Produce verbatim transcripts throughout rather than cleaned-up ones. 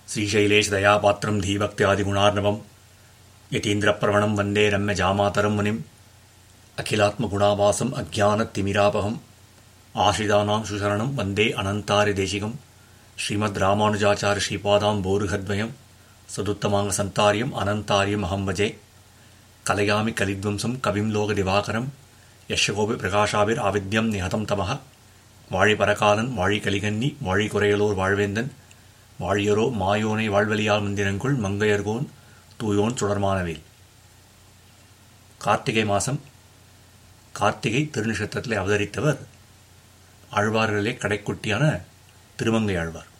श्रीशैलेशदयापात्रं धीभक्त्यादिगुणार्णवम् यतीन्द्रप्रवणं वन्दे रम्यजामातरं मुनिम् अखिलात्मगुणावासम् अज्ञानतिमिरापहम् आश्रितानां सुशरणं वन्दे अनन्तार्यदेशिकम् श्रीमद्रामानुजाचार्य श्रीपादाम्बोरुहद्वयम् सदुत्तमाङ्गसन्तार्यम् अनन्तार्यम् अहं भजे कलयामि कलिध्वंसं कविं लोकदिवाकरं यशकोपि प्रकाशाभिर् आविद्यं निहतं तमः வாழி பரகாலன் வாழி கலிகன்னி வாழி குறையலோர் வாழ்வேந்தன் வாழியரோ மாயோனை வாழ்வழியால் மந்திரங்குள் மங்கையர்கோன் தூயோன் சுடர்மானவேல். கார்த்திகை மாதம் கார்த்திகை திருநட்சத்திரத்தில் அவதரித்தவர் ஆழ்வார்களிலே கடைக்குட்டியான திருமங்கை ஆழ்வார்.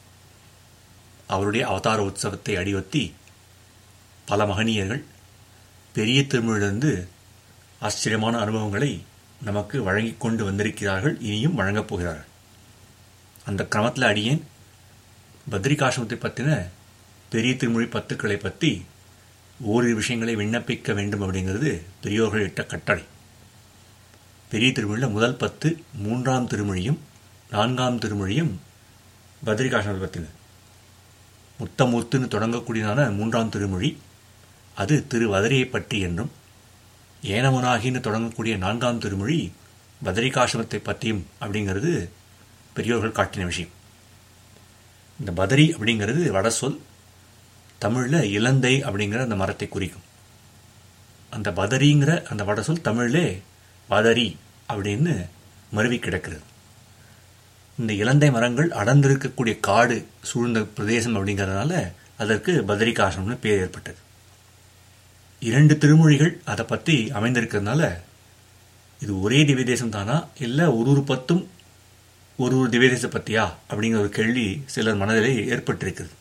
அவருடைய அவதார உற்சவத்தை அடியொத்தி பல மகனீயர்கள் பெரிய திருமொழியிலிருந்து ஆச்சரியமான அனுபவங்களை நமக்கு வழங்கி கொண்டு வந்திருக்கிறார்கள், இனியும் வழங்கப் போகிறார்கள். அந்த கிரமத்தில் அடியேன் பத்ரிகாசிரமத்தை பற்றின பெரிய திருமொழி பத்துக்களை பற்றி ஓரிரு விஷயங்களை விண்ணப்பிக்க வேண்டும் அப்படிங்கிறது பெரியோர்கள் இட்ட கட்டளை. பெரிய திருமொழியில் முதல் பத்து மூன்றாம் திருமொழியும் நான்காம் திருமொழியும் பத்ரிகாசிரமத்தை பற்றின. முத்தமூர்த்துன்னு தொடங்கக்கூடியதான மூன்றாம் திருமொழி அது திரு வதரியை பற்றி என்றும், ஏனமுனாகின்னு தொடங்கக்கூடிய நான்காம் திருமொழி பதரிகாசிரமத்தை பற்றியும் அப்படிங்கிறது பெரியோர்கள் காட்டின விஷயம். இந்த பதரி அப்படிங்கிறது வட சொல், தமிழில் இலந்தை அப்படிங்கிற அந்த மரத்தை குறிக்கும். அந்த பதரிங்கிற அந்த வட சொல் தமிழிலே பதரி அப்படின்னு மருவி கிடக்கிறது. இந்த இலந்தை மரங்கள் அடர்ந்திருக்கக்கூடிய காடு சூழ்ந்த பிரதேசம் அப்படிங்கிறதுனால அதற்கு பதரிகாசிரமம்னு பேர் ஏற்பட்டது. இரண்டு திருமொழிகள் அதை பற்றி அமைந்திருக்கிறதுனால இது ஒரே திவ்யதேசம் தானா, இல்லை ஒரு ஒரு பத்தும் ஒரு ஒரு திவ்யதேசம் பற்றியா அப்படிங்கிற ஒரு கேள்வி சிலர் மனதிலே ஏற்பட்டிருக்கிறது.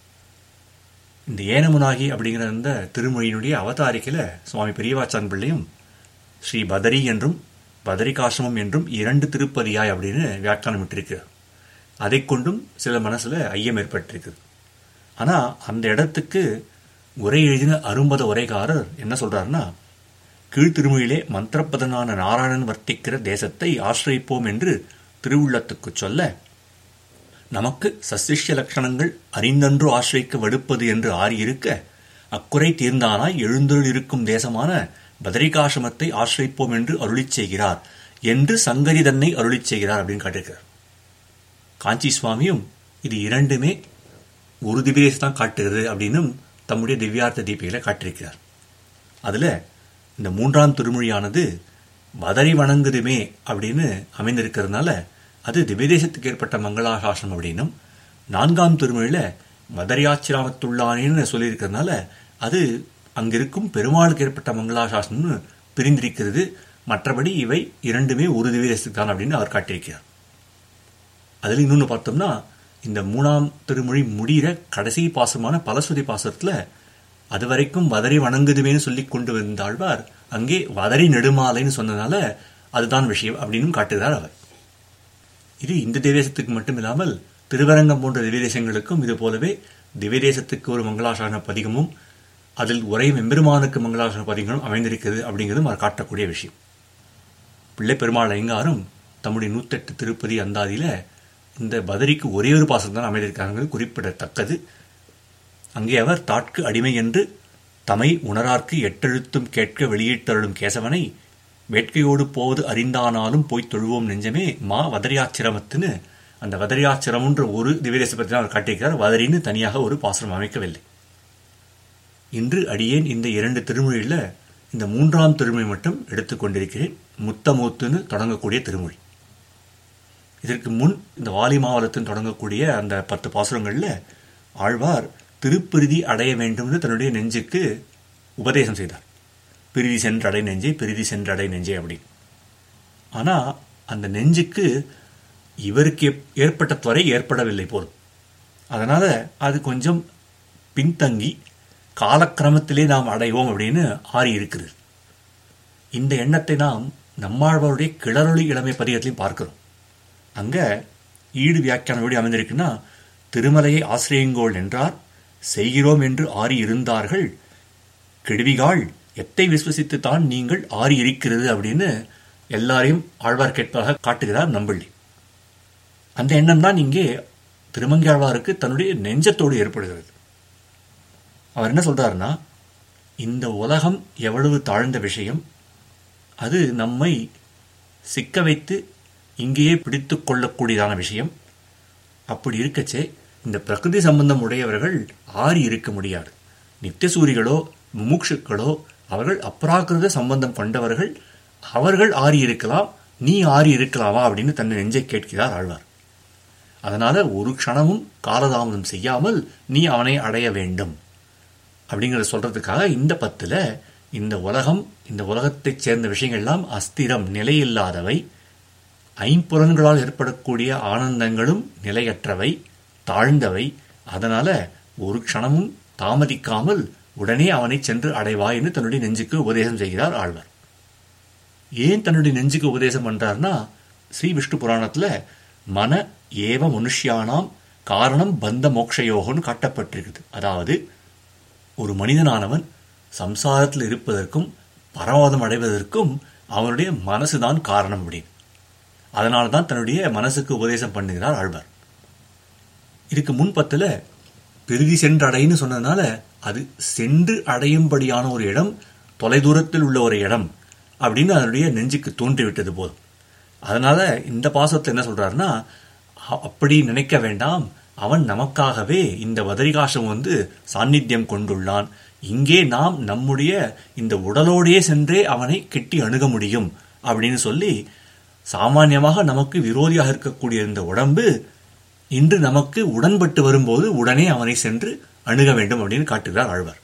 இந்த ஏனமுனாகி அப்படிங்கிற அந்த திருமொழியினுடைய அவதாரிக்கையில் சுவாமி பெரியவாச்சான் பிள்ளையும் ஸ்ரீ பதரி என்றும் பதரிகாசிரமம் என்றும் இரண்டு திருப்பதியாய் அப்படின்னு வியாக்கியானம் விட்டிருக்கிறார். அதை கொண்டும் சில மனசில் ஐயம் ஏற்பட்டிருக்குது. ஆனால் அந்த இடத்துக்கு உரை எழுதின அரும்பத உரைகாரர் என்ன சொல்றாருன்னா, கீழ்த்திருமொழியிலே மந்திரப்பதனான நாராயணன் வர்த்திக்கிற தேசத்தை ஆசிரியிப்போம் என்று திருவுள்ளத்துக்கு சொல்ல, நமக்கு சசிஷ்ய லட்சணங்கள் அறிந்தன்று ஆசிரிக்க வடுப்பது என்று ஆறியிருக்க, அக்குறை தீர்ந்தானாய் எழுந்தருள் இருக்கும் தேசமான பதரிகாசிரமத்தை ஆசிரியிப்போம் என்று அருளிச் செய்கிறார் என்று சங்கரி தன்னை அருளிச் செய்கிறார் அப்படின்னு காட்டியிருக்கிறார். காஞ்சி சுவாமியும் இது இரண்டுமே ஒரு திவ்யதேசத்தான் காட்டுகிறது அப்படின்னு தம்முடைய திவ்யார்த்த தீபிகளை காட்டியிருக்கிறார். அதில் இந்த மூன்றாம் திருமொழியானது பதரி வணங்குதுமே அப்படின்னு அமைந்திருக்கிறதுனால அது திவ்யதேசத்துக்கு ஏற்பட்ட மங்களாசாசனம் அப்படின்னும், நான்காம் திருமொழியில் பதரியாச்சிராமத்துள்ளானேன்னு சொல்லியிருக்கிறதுனால அது அங்கிருக்கும் பெருமாளுக்கு ஏற்பட்ட மங்களாசாசனம்னு பிரிந்திருக்கிறது. மற்றபடி இவை இரண்டுமே ஒரு திவ்யதேசத்துக்கு தான் அப்படின்னு அவர் காட்டியிருக்கிறார். அதில் இன்னொன்று பார்த்தோம்னா, இந்த மூணாம் திருமொழி முடிகிற கடைசி பாசமான பலஸ்வதி பாசத்தில் அது வரைக்கும் வதரி வணங்குதுமேனு சொல்லி கொண்டு வந்தாழ்வார் அங்கே வதரி நெடுமாலைன்னு சொன்னதுனால அதுதான் விஷயம் அப்படின்னு காட்டுகிறார் அவர். இது இந்த திவ்யதேசத்துக்கு மட்டும் இல்லாமல் திருவரங்கம் போன்ற திவ்யதேசங்களுக்கும் இது போலவே திவ்யதேசத்துக்கு ஒரு மங்களாசாசன பதிகமும் அதில் உரையும் எம்பெருமானுக்கு மங்களாசாசன பதிகங்களும் அமைந்திருக்கிறது அப்படிங்கிறதும் அவர் காட்டக்கூடிய விஷயம். பிள்ளை பெருமாள் ஐயங்காரும் தம்முடைய நூற்றெட்டு திருப்பதி அந்தாதியில் இந்த பதரிக்கு ஒரே ஒரு பாசம் தான் அமைந்திருக்காங்கிறது குறிப்பிடத்தக்கது. அங்கே அவர் தாட்கு அடிமை என்று தமை உணரார்க்கு எட்டெழுத்தும் கேட்க வெளியிட்டருளும் கேசவனை வேட்கையோடு போவது அறிந்தானாலும் போய் தொழுவோம் நெஞ்சமே மா வதரியாச்சிரமத்துன்னு அந்த வதரியாச்சிரமன்ற ஒரு திவ்யதேச பற்றி தான் அவர் காட்டியிருக்கிறார். வதரின்னு தனியாக ஒரு பாசனம் அமைக்கவில்லை. இன்று அடியேன் இந்த இரண்டு திருமொழியில் இந்த மூன்றாம் திருமொழி மட்டும் எடுத்துக்கொண்டிருக்கிறேன். முத்தமூத்துன்னு தொடங்கக்கூடிய திருமொழி. இதற்கு முன் இந்த வாலி மாவலத்தின் தொடங்கக்கூடிய அந்த பத்து பாசுரங்களில் ஆழ்வார் திருப்பிரிதி அடைய வேண்டும்னு தன்னுடைய நெஞ்சுக்கு உபதேசம் செய்தார். பிரிதி சென்றடை நெஞ்சே, பிரிதி சென்றடை நெஞ்சே அப்படின்னு. ஆனால் அந்த நெஞ்சுக்கு இவருக்கு ஏற்பட்ட துறை ஏற்படவில்லை போதும். அதனால் அது கொஞ்சம் பின்தங்கி காலக்கிரமத்திலே நாம் அடைவோம் அப்படின்னு ஆறி இருக்கிறது. இந்த எண்ணத்தை நாம் நம்மாழ்வாருடைய கிளறொளி இளமை பதிகத்திலையும் பார்க்கிறோம். அங்கே ஈடு வியாக்கியானம் எப்படி அமைந்திருக்குன்னா, திருமலையை ஆசிரியங்கோள் என்றார் செய்கிறோம் என்று ஆறி இருந்தார்கள் கெடுவிகாள் எத்தை விசுவசித்து தான் நீங்கள் ஆறி இருக்கிறது அப்படின்னு எல்லாரையும் ஆழ்வார் கேட்பாக காட்டுகிறார் நம்பள்ளி. அந்த எண்ணம் தான் இங்கே திருமங்கையாழ்வாருக்கு தன்னுடைய நெஞ்சத்தோடு ஏற்படுகிறது. அவர் என்ன சொல்றாருன்னா, இந்த உலகம் எவ்வளவு தாழ்ந்த விஷயம், அது நம்மை சிக்க வைத்து இங்கேயே பிடித்து கொள்ளக்கூடியதான விஷயம். அப்படி இருக்கச்சே இந்த பிரகிருதி சம்பந்தம் உடையவர்கள் ஆறி இருக்க முடியாது. நித்தியசூரிகளோ முமுட்சுக்களோ அவர்கள் அப்ராகிருத சம்பந்தம் கொண்டவர்கள், அவர்கள் ஆறி இருக்கலாம், நீ ஆறி இருக்கலாமா அப்படின்னு தன்னை நெஞ்சை கேட்கிறார் ஆழ்வார். அதனால ஒரு க்ஷணமும் காலதாமதம் செய்யாமல் நீ அவனை அடைய வேண்டும் அப்படிங்கிறத சொல்றதுக்காக இந்த பத்துல இந்த உலகம், இந்த உலகத்தைச் சேர்ந்த விஷயங்கள்லாம் அஸ்திரம், நிலையில்லாதவை, ஐம்புலன்களால் ஏற்படக்கூடிய ஆனந்தங்களும் நிலையற்றவை, தாழ்ந்தவை. அதனால ஒரு க்ஷணமும் தாமதிக்காமல் உடனே அவனை சென்று அடைவாய் என்று தன்னுடைய நெஞ்சுக்கு உபதேசம் செய்கிறார் ஆழ்வார். ஏன் தன்னுடைய நெஞ்சுக்கு உபதேசம் பண்றார்னா, ஸ்ரீ விஷ்ணு புராணத்துல மன ஏவ மனுஷ்யானாம் காரணம் பந்த மோக்ஷயோகன்னு காட்டப்பட்டிருக்குது. அதாவது ஒரு மனிதனானவன் சம்சாரத்தில் இருப்பதற்கும் பரமபதம் அடைவதற்கும் அவனுடைய மனசுதான் காரணம் அப்படின்னு. அதனால தான் தன்னுடைய மனசுக்கு உபதேசம் பண்ணுகிறார் ஆழ்வார். இதுக்கு முன்பத்துல பெருகி சென்று அடைன்னு சொன்னதுனால அது சென்று அடையும்படியான ஒரு இடம், தொலைதூரத்தில் உள்ள ஒரு இடம் அப்படின்னு அதனுடைய நெஞ்சுக்கு தோன்றிவிட்டது போதும். அதனால இந்த பாசத்தில் என்ன சொல்றாருன்னா, அப்படி நினைக்க வேண்டாம், அவன் நமக்காகவே இந்த பதரிகாசம் வந்து சாநித்தியம் கொண்டுள்ளான். இங்கே நாம் நம்முடைய இந்த உடலோடையே சென்றே அவனை கெட்டி அணுக முடியும் அப்படின்னு சொல்லி, சாமான்யமாக நமக்கு விரோதியாக இருக்கக்கூடிய இந்த உடம்பு இன்று நமக்கு உடன்பட்டு வரும்போது உடனே அவனை சென்று அணுக வேண்டும் அப்படின்னு காட்டுகிறார் ஆழ்வார்.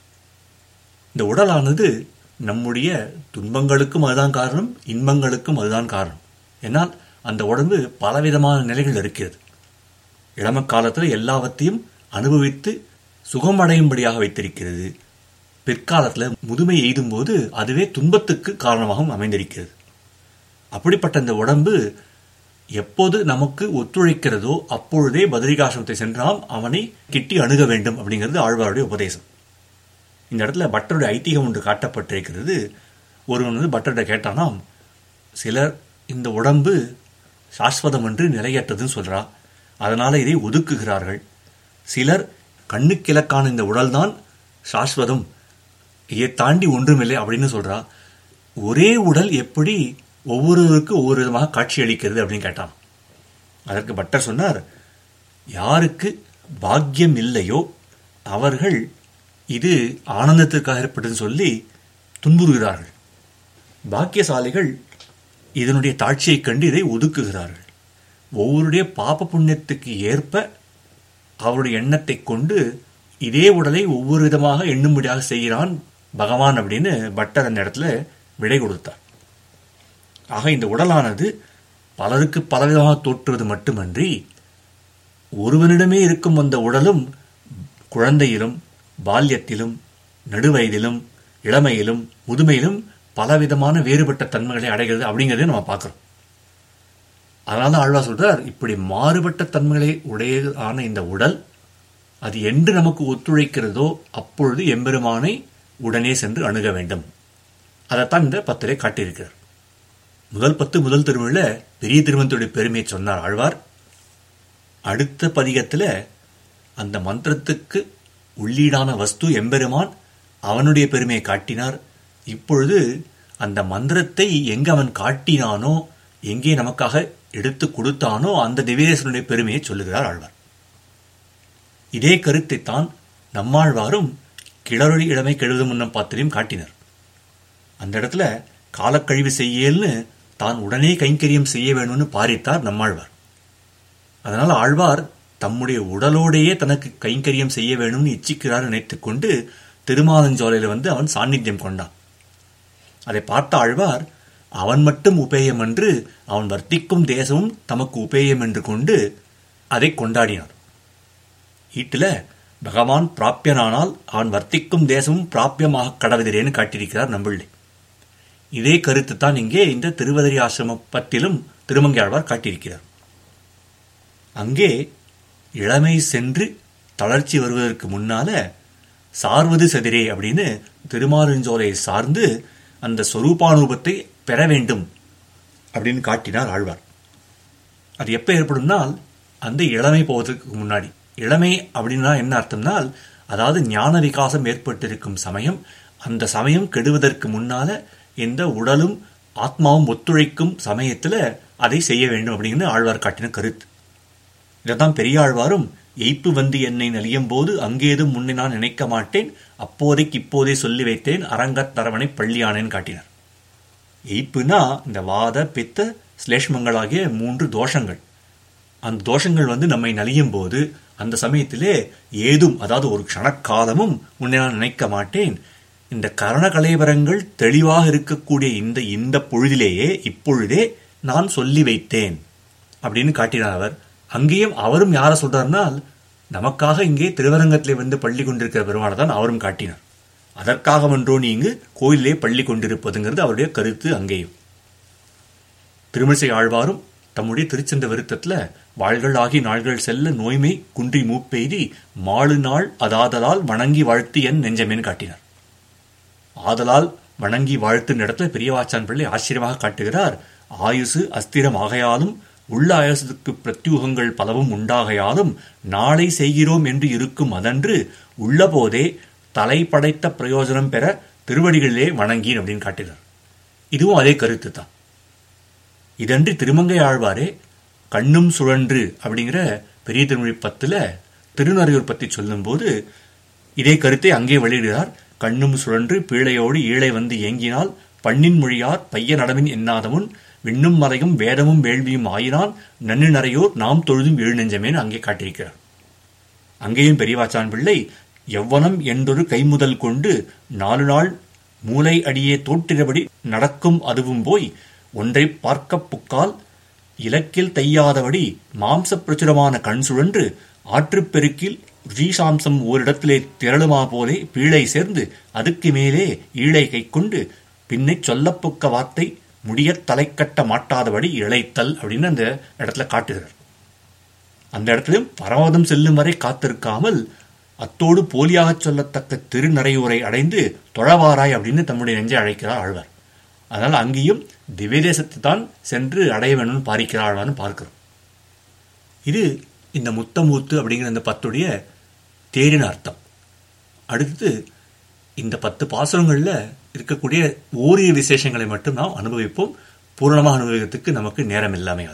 இந்த உடலானது நம்முடைய துன்பங்களுக்கும் அதுதான் காரணம், இன்பங்களுக்கும் அதுதான் காரணம். ஏன்னால் அந்த உடம்பு பலவிதமான நிலைகள் இருக்கிறது. இளம காலத்தில் எல்லாவற்றையும் அனுபவித்து சுகமடையும்படியாக வைத்திருக்கிறது. பிற்காலத்தில் முதுமை எய்தும் போது அதுவே துன்பத்துக்கு காரணமாகவும் அமைந்திருக்கிறது. அப்படிப்பட்ட இந்த உடம்பு எப்போது நமக்கு ஒத்துழைக்கிறதோ அப்பொழுதே பத்ரிகாசிரமத்தை சென்றாம் அவனை கிட்டி அணுக வேண்டும் அப்படிங்கிறது ஆழ்வாருடைய உபதேசம். இந்த இடத்துல பட்டருடைய ஐதீகம் ஒன்று காட்டப்பட்டிருக்கிறது. ஒருவன் வந்து பட்டர்கிட்ட கேட்டானாம், சிலர் இந்த உடம்பு சாஸ்வதம் என்று நிலையற்றதுன்னு சொல்றா, அதனால இதை ஒதுக்குகிறார்கள். சிலர் கண்ணுக்கிழக்கான இந்த உடல்தான் சாஸ்வதம், இதை தாண்டி ஒன்றுமில்லை அப்படின்னு சொல்றா. ஒரே உடல் எப்படி ஒவ்வொருவருக்கு ஒவ்வொரு விதமாக காட்சி அளிக்கிறது அப்படின்னு கேட்டான். அதற்கு பட்டர் சொன்னார், யாருக்கு பாக்கியம் இல்லையோ அவர்கள் இது ஆனந்தத்திற்காக ஏற்பட்டதுன்னு சொல்லி துன்புறுகிறார்கள். பாக்கியசாலிகள் இதனுடைய தாட்சியைக் கண்டு இதை ஒதுக்குகிறார்கள். ஒவ்வொருடைய பாப புண்ணியத்துக்கு ஏற்ப அவருடைய எண்ணத்தை கொண்டு இதே உடலை ஒவ்வொரு விதமாக எண்ணும்படியாக செய்கிறான் பகவான் அப்படின்னு பட்டர் அந்த இடத்துல விடை கொடுத்தார். ஆக இந்த உடலானது பலருக்கு பலவிதமாக தோற்றுவது மட்டுமன்றி, ஒருவனிடமே இருக்கும் அந்த உடலும் குழந்தையிலும் பால்யத்திலும் நடுவயதிலும் இளமையிலும் முதுமையிலும் பலவிதமான வேறுபட்ட தன்மைகளை அடைகிறது அப்படிங்கிறத நம்ம பார்க்கிறோம். அதனால ஆழ்வார் சொல்றார், இப்படி மாறுபட்ட தன்மைகளை உடையதான இந்த உடல் அது என்று நமக்கு ஒத்துழைக்கிறதோ அப்பொழுது எம்பெருமானை உடனே சென்று அணுக வேண்டும். அதைத்தான் இந்த பத்திரை காட்டியிருக்கிறார். முதல் பத்து முதல் திருமொழியில பெரிய திருமணத்துடைய பெருமையை சொன்னார் ஆழ்வார். அடுத்த பதிகத்தில் அந்த மந்திரத்துக்கு உள்ளீடான வஸ்து எம்பெருமான், அவனுடைய பெருமையை காட்டினார். இப்பொழுது அந்த மந்திரத்தை எங்கே அவன் காட்டினானோ, எங்கே நமக்காக எடுத்து கொடுத்தானோ அந்த திவ்யதேசனுடைய பெருமையை சொல்லுகிறார் ஆழ்வார். இதே கருத்தை தான் நம்மாழ்வாரும் கிளறொளி இளமை கெழுது முன்னம் பாத்திரையும் காட்டினர். அந்த இடத்துல காலக்கழிவு செய்யல்னு தான் உடனே கைங்கரியம் செய்ய வேணும்னு பாரித்தார் நம்மாழ்வார். அதனால் ஆழ்வார் தம்முடைய உடலோடையே தனக்கு கைங்கரியம் செய்ய வேணும்னு இச்சிக்கிறார் நினைத்துக் கொண்டு திருமாலஞ்சோலையில் வந்து அவன் சாநித்தியம் கொண்டான். அதை பார்த்த ஆழ்வார், அவன் மட்டும் உபேயம் என்று அவன் வர்த்திக்கும் தேசமும் தமக்கு உபேயம் என்று கொண்டு அதை கொண்டாடினார். ஈட்டில் பகவான் பிராப்பியனானால் அவன் வர்த்திக்கும் தேசமும் பிராப்பியமாக கடவுதிரேன்னு காட்டியிருக்கிறார் நம்பிள்ளை. இதே கருத்து தான் இங்கே இந்த திருவதரி ஆசிரம பத்திலும் திருமங்கை ஆழ்வார் காட்டியிருக்கிறார். அங்கே இளமை சென்று தளர்ச்சி வருவதற்கு முன்னால சார்வது சதிரே அப்படின்னு திருமாலிருஞ்சோலையை சார்ந்து அந்த சொரூபானூபத்தை பெற வேண்டும் அப்படின்னு காட்டினார் ஆழ்வார். அது எப்ப ஏற்படும்னால், அந்த இளமை போவதற்கு முன்னாடி. இளமை அப்படின்னா என்ன அர்த்தம்னால், அதாவது ஞான விகாசம் ஏற்பட்டிருக்கும் சமயம், அந்த சமயம் கெடுவதற்கு முன்னால இந்த உடலும் ஆத்மாவும் ஒத்துழைக்கும் சமயத்துல அதை செய்ய வேண்டும் அப்படின்னு ஆழ்வார் காட்டின கருத்து. இதைத்தான் பெரியாழ்வாரும் எய்ப்பு வந்து என்னை நலியும் போது அங்கேதும் முன்னே நான் நினைக்க மாட்டேன், அப்போதைக்கு இப்போதே சொல்லி வைத்தேன் அரங்கத் தரவனை பள்ளியானேன்னு காட்டினார். எய்ப்புனா இந்த வாத பித்த ஸ்லேஷ்மங்களாகிய மூன்று தோஷங்கள். அந்த தோஷங்கள் வந்து நம்மை நலியும் போது அந்த சமயத்திலே ஏதும், அதாவது ஒரு க்ஷணக்காலமும் முன்னே நான் நினைக்க மாட்டேன், இந்த கரண கலைவரங்கள் தெளிவாக இருக்கக்கூடிய இந்த இந்த பொழுதிலேயே இப்பொழுதே நான் சொல்லி வைத்தேன் அப்படின்னு காட்டினார் அவர். அங்கேயும் அவரும் யார சொல்றாருனால், நமக்காக இங்கே திருவரங்கத்திலே வந்து பள்ளி கொண்டிருக்கிற பெருமானை தான் அவரும் காட்டினார். அதற்காக ஒன்றோ நீ இங்கு கோயிலே பள்ளி கொண்டிருப்பதுங்கிறது அவருடைய கருத்து. அங்கேயும் திருமிசை ஆழ்வாரும் தம்முடைய திருச்செந்த விருத்தத்துல வாழ்கள் ஆகி நாள்கள் செல்ல நோய்மை குன்றி மூப்பெய்தி மாழு நாள் அதாதலால் வணங்கி வாழ்த்து என் நெஞ்சமேன்னு காட்டினார். ஆதலால் வணங்கி வாழ்த்து இடத்துல பெரியவாச்சான் பிள்ளை ஆச்சரியமாக காட்டுகிறார். ஆயுசு அஸ்திரம் ஆகையாலும் உள்ள ஆயுசுக்கு பிரத்யூகங்கள் பலவும் உண்டாகையாலும் நாளை செய்கிறோம் என்று இருக்கும் அதன்று உள்ள போதே தலை படைத்த பிரயோஜனம் பெற திருவடிகளிலே வணங்கின் அப்படின்னு காட்டுகிறார். இதுவும் அதே கருத்து தான். இதன்றி திருமங்கை ஆழ்வாரே கண்ணும் சுழன்று அப்படிங்கிற பெரிய திருமொழி பத்துல திருநறையூர் பற்றி சொல்லும் போது இதே கருத்தை அங்கே வெளியிடுகிறார். கண்ணும் சுழன்று பீழையோடு ஈழை வந்து ஏங்கினால் பண்ணின் மொழியார் பைய நடமின் எண்ணாதமுன் விண்ணும் மறையும் வேதமும் வேள்வியும் ஆயினான் நன்னு நரையோர் நாம் தொழுதும் எழு நெஞ்சமேன்னு அங்கே காட்டியிருக்கிறார். அங்கேயும் பெரியவாச்சான் பிள்ளை எவ்வனம் என்றொரு கைமுதல் கொண்டு நாலு நாள் மூளை அடியே தோற்றிரபடி நடக்கும் அதுவும் போய் ஒன்றை பார்க்க புக்கால் இலக்கில் தையாதபடி மாம்ச பிரச்சுரமான கண் சுழன்று ஆற்றுப்பெருக்கில் ரீசாம்சம் ஓரிடத்திலே திரளுமா போலே பீழை சேர்ந்து அதுக்கு மேலே ஈழை கை கொண்டு பின்னை சொல்லப்புக்க வார்த்தை முடிய தலை கட்ட மாட்டாதபடி இழைத்தல் அப்படின்னு அந்த இடத்துல காட்டுகிறார். அந்த இடத்திலும் பரமதம் செல்லும் வரை காத்திருக்காமல் அத்தோடு போலியாக சொல்லத்தக்க திருநறையூரை அடைந்து தொழவாராய் அப்படின்னு தம்முடைய நெஞ்சை அழைக்கிறார் ஆழ்வார். அதனால் அங்கேயும் திவ்யதேசத்தை தான் சென்று அடைய வேணும்னு பாரிக்கிறார் ஆழ்வார்னு பார்க்கிறோம். இது இந்த முத்தமூத்து அப்படிங்கிற இந்த பத்துடைய தேரின அர்த்தம். அடுத்து இந்த பத்து பாசுரங்கள்ல இருக்கக்கூடிய ஓரிரு விசேஷங்களை மட்டும் நாம் அனுபவிப்போம். பூரணமாக அனுபவிக்கிறதுக்கு நமக்கு நேரம் இல்லாமே.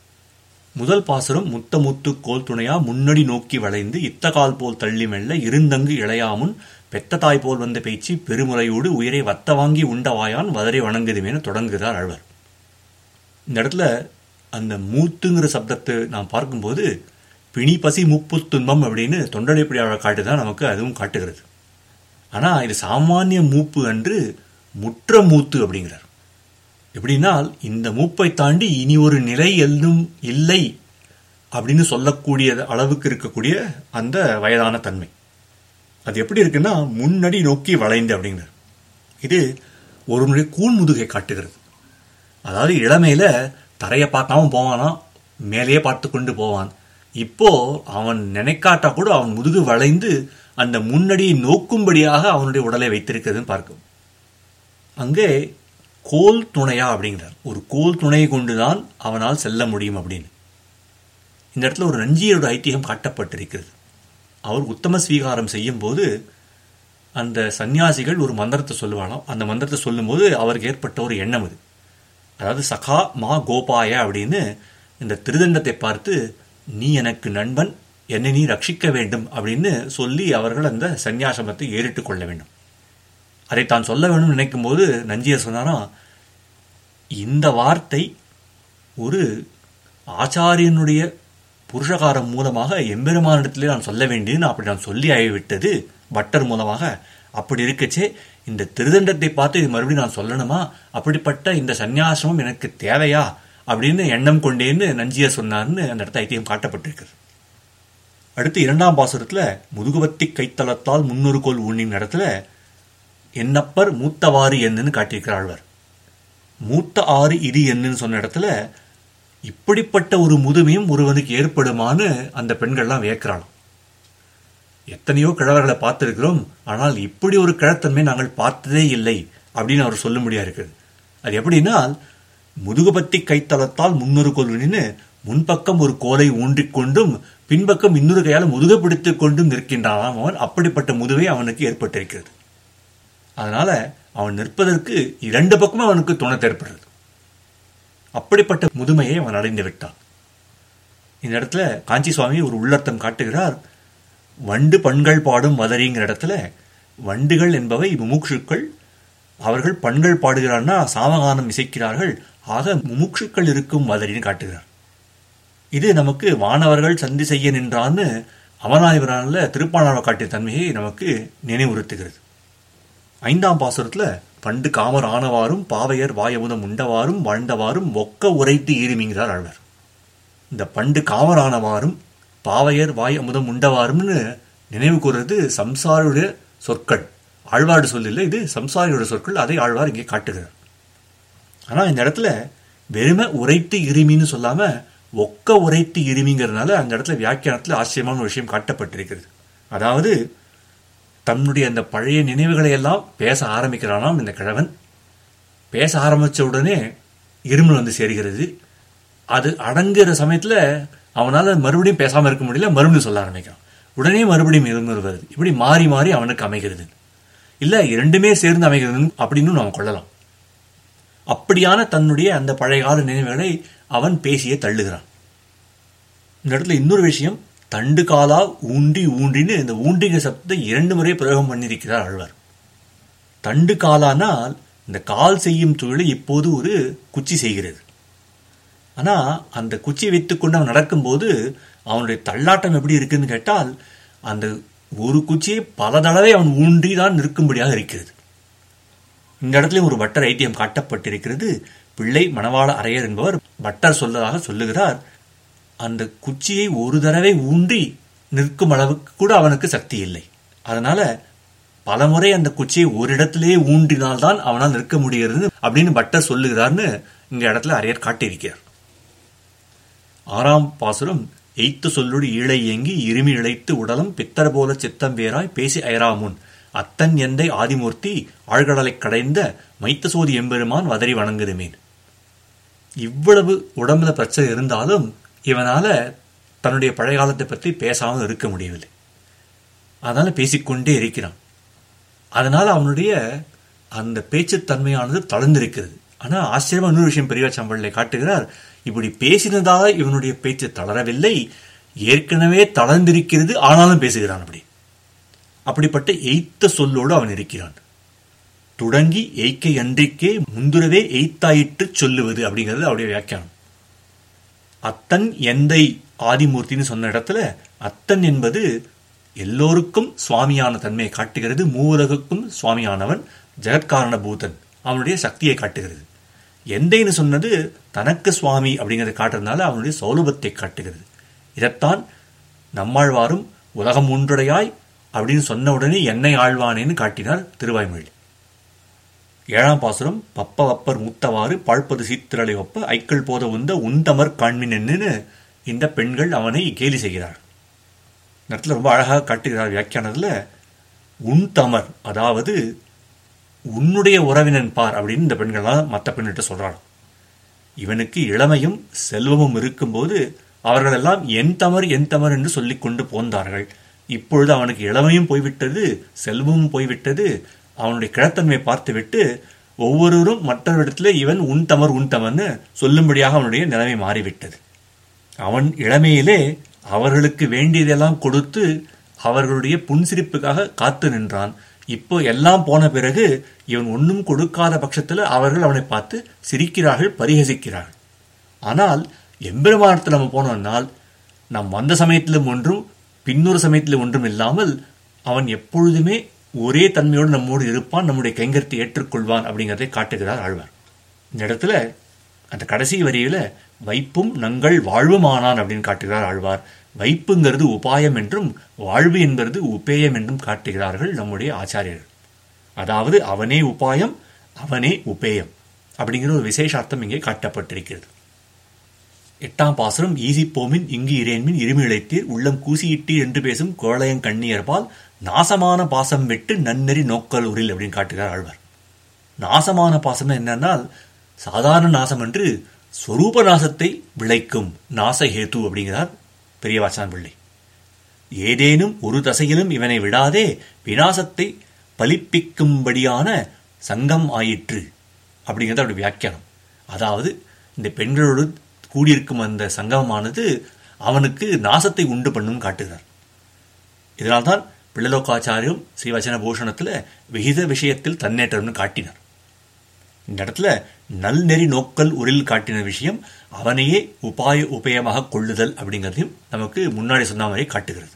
முதல் பாசுரம் முத்தமுத்து கோல் துணையா முன்னடி நோக்கி வளைந்து இத்தகால் போல் தள்ளி மெல்ல இருந்தங்கு இளையாமுன் பெத்த தாய் போல் வந்த பேச்சு பெருமுறையோடு உயிரை வத்த வாங்கி உண்டவாயான் வதரை வணங்குதுமேனு தொடங்குகிறார் ஆழ்வார். இந்த இடத்துல அந்த மூத்துங்கிற சப்தத்தை நாம் பார்க்கும்போது பிணி பசி முப்பு துன்பம் அப்படின்னு தொண்டடைப்படி ஆழ காட்டுதான் நமக்கு அதுவும் காட்டுகிறது. ஆனா இது சாமானிய மூப்பு அன்று முற்ற மூத்து அப்படிங்கிறார். எப்படின்னால் இந்த மூப்பை தாண்டி இனி ஒரு நிலை எதுவும் இல்லை அப்படின்னு சொல்லக்கூடிய அளவுக்கு இருக்கக்கூடிய அந்த வயதான தன்மை. அது எப்படி இருக்குன்னா முன்னடி நோக்கி வளைந்து அப்படிங்கிறார். இது ஒரு முறை கூன்முதுகை காட்டுகிறது. அதாவது இளமையில தரையை பார்க்காம போவானா, மேலேயே பார்த்து கொண்டு போவான். இப்போ அவன் நினைக்காட்டா கூட அவன் முதுகு வளைந்து அந்த முன்னடியை நோக்கும்படியாக அவனுடைய உடலை வைத்திருக்கிறதுன்னு பார்க்கும். அங்கே கோல் துணையா அப்படிங்கிறார். ஒரு கோல் துணையை கொண்டுதான் அவனால் செல்ல முடியும் அப்படின்னு. இந்த இடத்துல ஒரு நஞ்சியரோட ஐத்தியம் காட்டப்பட்டிருக்கிறது. அவர் உத்தம ஸ்வீகாரம் செய்யும் போது அந்த சன்னியாசிகள் ஒரு மந்திரத்தை சொல்லுவானாம். அந்த மந்திரத்தை சொல்லும் போது அவருக்கு ஏற்பட்ட ஒரு எண்ணம் அது. அதாவது சகா மா கோபாய அப்படின்னு இந்த திருதண்டத்தை பார்த்து நீ எனக்கு நண்பன், என்னை நீ ரட்சிக்க வேண்டும் அப்படின்னு சொல்லி அவர்கள் அந்த சந்நியாசமத்தை ஏறிட்டு கொள்ள வேண்டும். அதை தான் சொல்ல வேண்டும் நினைக்கும் போது நஞ்சியர் சொன்னாரா, இந்த வார்த்தை ஒரு ஆச்சாரியனுடைய புருஷகாரம் மூலமாக எம்பெருமானிடத்திலே நான் சொல்ல வேண்டியது அப்படி நான் சொல்லி ஆகிவிட்டது பட்டர் மூலமாக. அப்படி இருக்கச்சே இந்த திருதண்டத்தை பார்த்து இது மறுபடியும் நான் சொல்லணுமா, அப்படிப்பட்ட இந்த சந்நியாசமும் எனக்கு தேவையா அப்படின்னு எண்ணம் கொண்டேன்னு நஞ்சியர் சொன்னார்னு அந்த இடத்த ஐத்தியம் காட்டப்பட்டிருக்கு. அடுத்து இரண்டாம் பாசுரத்துல முதுகுவத்தி கைத்தளத்தால் முன்னொரு கோல் ஊனின் இடத்துல என்னப்பர் மூத்தவாறு என்னன்னு காட்டியிருக்கிறார் ஆழ்வார். மூத்த ஆறு இது என்னன்னு சொன்ன இடத்துல இப்படிப்பட்ட ஒரு முதுமையும் ஒருவனுக்கு ஏற்படுமான்னு அந்த பெண்கள்லாம் வியக்கிறாளாம். எத்தனையோ கிழவர்களை பார்த்திருக்கிறோம், ஆனால் இப்படி ஒரு கிழத்தன்மை நாங்கள் பார்த்ததே இல்லை அப்படின்னு அவர் சொல்ல முடியா இருக்குது. அது எப்படின்னா முதுகுபத்தி கைத்தளத்தால் முன்னொரு கொள்வின்னு முன்பக்கம் ஒரு கோலை ஊன்றிக்கொண்டும் பின்பக்கம் இன்னொரு கையால் முதுக பிடித்துக் கொண்டும் நிற்கின்றானாம் அவன். அப்படிப்பட்ட முதுவை அவனுக்கு ஏற்பட்டிருக்கிறது. அதனால அவன் நிற்பதற்கு இரண்டு பக்கமும் அவனுக்கு துணை ஏற்படுறது. அப்படிப்பட்ட முதுமையை அவன் அடைந்து விட்டான். இந்த இடத்துல காஞ்சி சுவாமி ஒரு உள்ளர்த்தம் காட்டுகிறார். வண்டு பண்கள் பாடும் வதரிங்கிற இடத்துல வண்டுகள் என்பவை முமுட்சுக்கள். அவர்கள் பண்கள் பாடுகிறார்னா சாமகானம் இசைக்கிறார்கள். ஆக முமுட்சுக்கள் இருக்கும் வதரின்னு காட்டுகிறார். இது நமக்கு வானவர்கள் சந்தி செய்ய நின்றான்னு அவனாய்வரான திருப்பாணாழ்வார் காட்டிய தன்மையை நமக்கு நினைவுறுத்துகிறது. ஐந்தாம் பாசுரத்துல பண்டு காமர் ஆனவாறும் பாவையர் வாயமுதம் உண்டவாறும் வாழ்ந்தவாறும் ஒக்க உரைத்து ஈருமிங்கிறார் ஆழ்வார். இந்த பண்டு காமர் ஆனவாறும் பாவையர் வாய் அமுதம் உண்டவாறும்னு நினைவு கூறுறது சம்சாரியுடைய சொற்கள். ஆழ்வாடு சொல்லில்லை, இது சம்சாரியோட சொற்கள். அதை ஆழ்வார் இங்கே காட்டுகிறார். ஆனா இந்த இடத்துல வெறுமை உரைத்து இருமின்னு சொல்லாம ஒக்க உரைத்து இருமிங்கிறதுனால அந்த இடத்துல வியாக்கியானத்துல ஆச்சரியமான ஒரு விஷயம் காட்டப்பட்டிருக்கிறது. அதாவது தன்னுடைய அந்த பழைய நினைவுகளை எல்லாம் பேச ஆரம்பிக்கிறானாம் இந்த கிழவன். பேச ஆரம்பிச்ச உடனே இருமல் வந்து சேர்கிறது. அது அடங்குற சமயத்துல அவனால மறுபடியும் பேசாம இருக்க முடியல, மறுபடியும் சொல்ல ஆரம்பிக்கிறான். உடனே மறுபடியும் இருமல் வருது. இப்படி மாறி மாறி அவனுக்கு அமைகிறது. இல்ல இரண்டுமே சேர்ந்து அமைகிறது அப்படின்னு நாம் கொள்ளலாம். அப்படியான தன்னுடைய அந்த பழைய கால நினைவுகளை அவன் பேசியே தள்ளுகிறான். இந்த இடத்துல இன்னொரு விஷயம், தண்டு காலா ஊண்டி ஊண்டின்னு இந்த ஊண்டிங்க சப்தத்தை இரண்டு முறை பிரயோகம் பண்ணியிருக்கிறார் ஆழ்வார். தண்டு காலானால் இந்த கால் செய்யும் தொழிலை இப்போது ஒரு குச்சி செய்கிறது. ஆனா அந்த குச்சி வைத்துக்கொண்டு அவன் நடக்கும்போது அவனுடைய தள்ளாட்டம் எப்படி இருக்குன்னு கேட்டால் அந்த ஒரு குச்சியை பல தடவை அவன் ஊன்றி தான் நிற்கும்படியாக இருக்கிறது. இந்த இடத்துல ஒரு பட்டர் ஐத்தியம் காட்டப்பட்டிருக்கிறது. பிள்ளை மணவாள அரையர் என்பவர் பட்டர் சொல்லதாக சொல்லுகிறார். அந்த குச்சியை ஒரு தடவை ஊன்றி நிற்கும் அளவுக்கு கூட அவனுக்கு சக்தி இல்லை. அதனால பலமுறை அந்த குச்சியை ஒரு இடத்திலேயே ஊன்றினால்தான் அவனால் நிற்க முடிகிறது அப்படின்னு பட்டர் சொல்லுகிறார்னு இந்த இடத்துல அரையர் காட்டியிருக்கிறார். ஆறாம் பாசுரம், எய்த்து சொல்லொடு ஈழை ஏங்கி இருமி இழைத்து உடலம் பித்தர் போல சித்தம் வேறாய் பேசி அயராமுன் அத்தன் எந்தை ஆதிமூர்த்தி ஆழ்கடலை கடைந்த மைத்த சோதி எம்பெருமான் வதறி வணங்குதுமேன். இவ்வளவு உடம்புல பிரச்சனை இருந்தாலும் இவனால தன்னுடைய பழைய காலத்தை பற்றி பேசாமல் இருக்க முடியவில்லை. அதனால பேசிக்கொண்டே இருக்கிறான். அதனால அவனுடைய அந்த பேச்சுத்தன்மையானது தளர்ந்திருக்கிறது. ஆனா ஆச்சரியமா இன்னொரு விஷயம் பெரியவா சம்பளை காட்டுகிறார். இப்படி பேசினதாக இவனுடைய பேச்சு தளரவில்லை, ஏற்கனவே தளர்ந்திருக்கிறது, ஆனாலும் பேசுகிறான். அப்படி அப்படிப்பட்ட எய்த்த சொல்லோடு அவன் இருக்கிறான். தொடங்கி எய்க்கை அன்றிக்கே முந்துரவே எய்த்தாயிட்டு சொல்லுவது அப்படிங்கிறது அவருடைய வியாக்கியானம். அத்தன் எந்தை ஆதிமூர்த்தின்னு சொன்ன இடத்துல அத்தன் என்பது எல்லோருக்கும் சுவாமியான தன்மையை காட்டுகிறது. மூவுலகுக்கும் சுவாமியானவன், ஜெகத்காரண பூதன், அவனுடைய சக்தியை காட்டுகிறது. எந்தைன்னு சொன்னது தனக்கு சுவாமி அப்படிங்கிறத காட்டுறதுனால அவனுடைய சௌலபத்தை காட்டுகிறது. இதைத்தான் நம்மாழ்வாரும் உலகம் ஒன்றுடையாய் அப்படின்னு சொன்ன உடனே என்னை ஆழ்வானேன்னு காட்டினார் திருவாய்மொழி. ஏழாம் பாசுரம், பப்ப வப்பர் மூத்தவாறு பாழ்ப்பது சீத்திரலை ஒப்ப ஐக்கள் போத உந்த உந்தமர் காண்மின் என்னன்னு இந்த பெண்கள் அவனை கேலி செய்கிறார். இந்த இடத்துல ரொம்ப அழகாக காட்டுகிறார் வியாக்கியானத்தில். உன் தமர், அதாவது உன்னுடைய உறவினன் பார் அப்படின்னு இந்த பெண்கள்லாம் மற்ற பெண்கிட்ட சொல்றாங்க. இவனுக்கு இளமையும் செல்வமும் இருக்கும்போது அவர்களெல்லாம் என் தமர் என் தமர் என்று சொல்லிக் கொண்டு போந்தார்கள். இப்பொழுது அவனுக்கு இளமையும் போய்விட்டது, செல்வமும் போய்விட்டது. அவனுடைய கிழத்தன்மையை பார்த்துவிட்டு ஒவ்வொருவரும் மற்றவரிடத்துல இவன் உன் தமர் உன் தமர்னு சொல்லும்படியாக அவனுடைய நிலைமை மாறிவிட்டது. அவன் இளமையிலே அவர்களுக்கு வேண்டியதெல்லாம் கொடுத்து அவர்களுடைய புன்சிரிப்புக்காக காத்து நின்றான். இப்போ எல்லாம் போன பிறகு இவன் ஒன்றும் கொடுக்காத பட்சத்தில் அவர்கள் அவனை பார்த்து சிரிக்கிறார்கள், பரிகசிக்கிறார்கள். ஆனால் எம்பெருமானத்தில் நம்ம போனோம்னால் நம் வந்த சமயத்திலும் ஒன்றும் பின்னொரு சமயத்திலும் ஒன்றும் இல்லாமல் அவன் எப்பொழுதுமே ஒரே தன்மையோடு நம்மோடு இருப்பான், நம்முடைய கைங்கரத்தை ஏற்றுக்கொள்வான் அப்படிங்கிறதை காட்டுகிறார் ஆழ்வார். இந்த இடத்துல அந்த கடைசி வரியில வைப்பும் நங்கள் வாழ்வும் ஆனான் அப்படின்னு காட்டுகிறார் ஆழ்வார். வைப்புங்கிறது உபாயம் என்றும் வாழ்வு என்பது உபேயம் என்றும் காட்டுகிறார்கள் நம்முடைய ஆச்சாரியர்கள். அதாவது அவனே உபாயம், அவனே உபேயம் அப்படிங்கிற ஒரு விசேஷார்த்தம் இங்கே காட்டப்பட்டிருக்கிறது. எட்டாம் பாசுரம், ஈசி போமின் இங்கு இரேன்மின் இருமி இழைத்தீர் உள்ளம் கூசியிட்டீர் என்று பேசும் கோளையன் கண்ணியர்பால் நாசமான பாசம் விட்டு நன்னெறி நோக்கல் உரில் அப்படின்னு காட்டுகிறார் ஆழ்வார். நாசமான பாசம் என்னன்னா சாதாரண நாசம் என்று ஸ்வரூப நாசத்தை விளைக்கும் நாசஹேது அப்படிங்கிறார் பெரியவாச்சான் பிள்ளை. ஏதேனும் ஒரு தசையிலும் இவனை விடாதே விநாசத்தை பலிப்பிக்கும்படியான சங்கம் ஆயிற்று அப்படிங்கிறது அவருடைய வியாக்கியானம். அதாவது இந்த பெண்களோடு கூடியிருக்கும் அந்த சங்கமமானது அவனுக்கு நாசத்தை உண்டு பண்ணும் காட்டுகிறார். இதனால்தான் பிள்ளலோகாச்சாரியும் ஸ்ரீவச்சன பூஷணத்தில் விகித விஷயத்தில் தன்னேற்றம்னு காட்டினார். இந்த இடத்துல நல்நெறி நோக்கல் உரில் காட்டின விஷயம் அவனையே உபாய உபயமாக கொள்ளுதல் அப்படிங்கிறதையும் நமக்கு முன்னாடி சொன்ன மாதிரி காட்டுகிறது.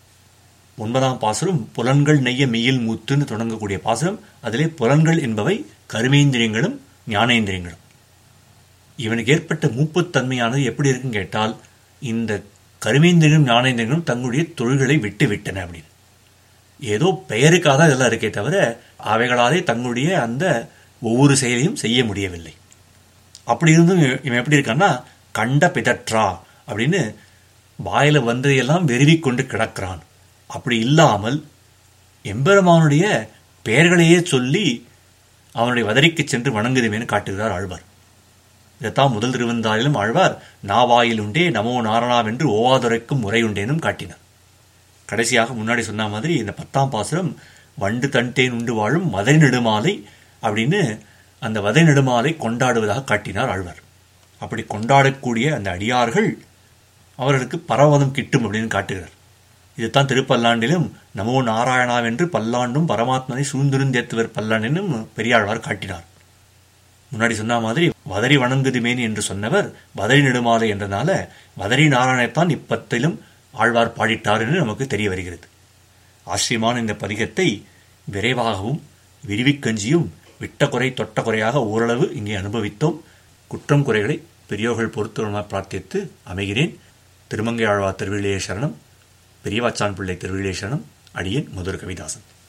ஒன்பதாம் பாசுரம் புலன்கள் நெய்ய மெய்யில் மூத்துன்னு தொடங்கக்கூடிய பாசுரம். அதிலே புலன்கள் என்பவை கருமேந்திரியங்களும் ஞானேந்திரியங்களும். இவனுக்கு ஏற்பட்ட மூப்புத்தன்மையானது எப்படி இருக்குன்னு கேட்டால், இந்த கருமேந்திரியங்களும் ஞானேந்திரியங்களும் தங்களுடைய தொழில்களை விட்டு விட்டன அப்படின்னு. ஏதோ பெயருக்காக தான் இதெல்லாம் இருக்கே தவிர அவைகளாலே தங்களுடைய அந்த ஒவ்வொரு செயலையும் செய்ய முடியவில்லை. அப்படி இருந்தும் இவன் எப்படி இருக்கான்னா கண்ட பிதற்றா அப்படின்னு வாயில வந்ததையெல்லாம் வெறுவிக்கொண்டு கிடக்கிறான். அப்படி இல்லாமல் எம்பெருமானுடைய பெயர்களையே சொல்லி அவனுடைய வதரிக்கு சென்று வணங்குதுமேனு காட்டுகிறார் ஆழ்வார். இதைத்தான் முதல் திருவந்தாளிலும் ஆழ்வார் நாவாயில் உண்டே நமோ நாரணாவென்று ஓவாதுரைக்கும் முறையுண்டேனும் காட்டினார். கடைசியாக முன்னாடி சொன்ன மாதிரி இந்த பத்தாம் பாசுரம் வண்டு தன்தேன் உண்டு வாழும் மதை நெடுமாலை அப்படின்னு அந்த வதை நெடுமாலை கொண்டாடுவதாக காட்டினார் ஆழ்வார். அப்படி கொண்டாடக்கூடிய அந்த அடியார்கள் அவர்களுக்கு பரவதம் கிட்டும் அப்படின்னு காட்டுகிறார். இதுதான் திருப்பல்லாண்டிலும் நமோ நாராயணாவென்று பல்லாண்டும் பரமாத்மனை சூழ்ந்திருந்தேத்துவர் பல்லாண்டினும் பெரியாழ்வார் காட்டினார். முன்னாடி சொன்ன மாதிரி வதரி வணங்குதுமேனி என்று சொன்னவர் வதரி நெடுமாலை என்றனால வதரி நாராயணத்தான் இப்பத்திலும் ஆழ்வார் பாடிட்டார் என்று நமக்கு தெரிய வருகிறது. ஆச்சரியமான இந்த பதிகத்தை விரைவாகவும் விரிவிக்கஞ்சியும் விட்ட குறை தொட்ட குறையாக ஓரளவு இங்கே அனுபவித்தோம். குற்றம் குறைகளை பெரியோர்கள் பொறுத்துவமாக பிரார்த்தித்து அமைகிறேன். திருமங்கை ஆழ்வார் திருவிழியே சரணம். பெரியவாச்சான் பிள்ளை திருவிழியே சரணம். அடியேன் மதுர கவிதாசன்.